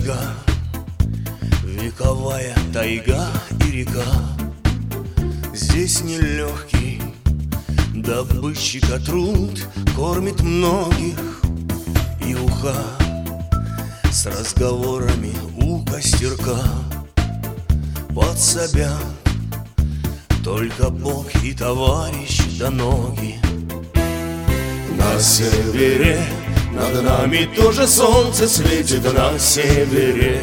снега, вековая тайга и река. Здесь нелегкий добытчика труд кормит многих, и уха с разговорами у костерка подсобят только Бог и товарищ да ноги. На севере над нами тоже солнце светит, на севере.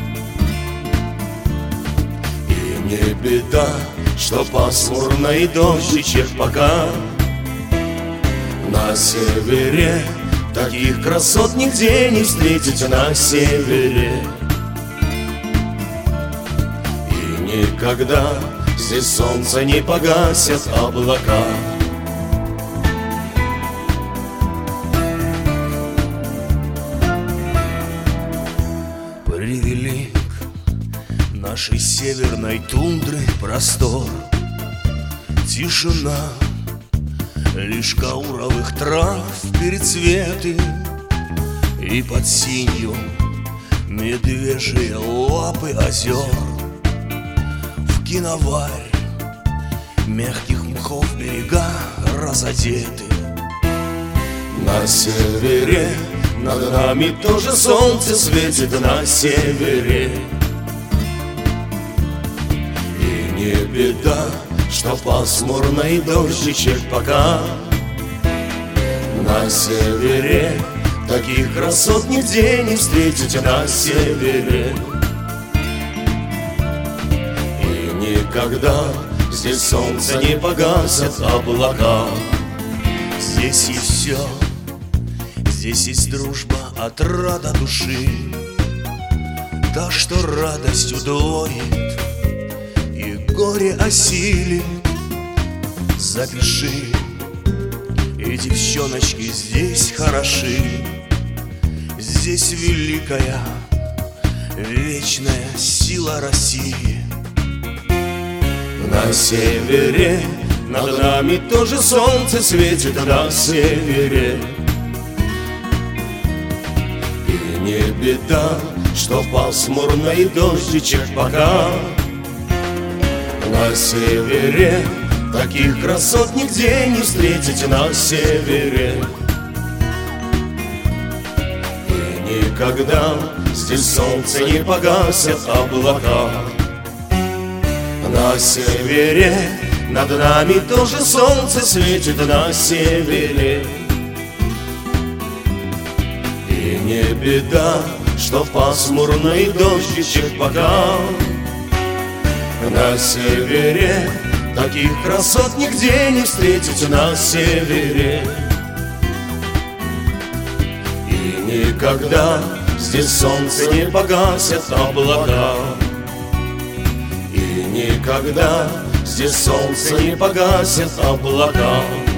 И не беда, что пасмурно и дождичек пока. На севере таких красот нигде не встретить, на севере. И никогда здесь солнце не погасят облака. Превелик нашей северной тундры простор, тишина, лишь кауровых трав перецветы, и под синью медвежьи лапы озер. В киноварь мягких мхов берега разодеты. На севере над нами тоже солнце светит, на севере. И не беда, что пасмурно и дождичек пока. На севере таких красот нигде не встретить, на севере. И никогда здесь солнце не погасят облака. Здесь есть все, здесь есть дружба, отрада души, та, что радость удвоит и горе осилит. Запиши, и девчоночки здесь хороши. Здесь великая, вечная сила России. На севере над нами тоже солнце светит, на севере. И не беда, что пасмурно и дождичек пока. На севере таких красот нигде не встретить, на севере. И никогда здесь солнце не погасят облака. На севере над нами тоже солнце светит, на севере. И не беда, что пасмурно и дождичек пока. На севере таких красот нигде не встретить, на севере. И никогда здесь солнце не погасят облака. И никогда здесь солнце не погасят облака.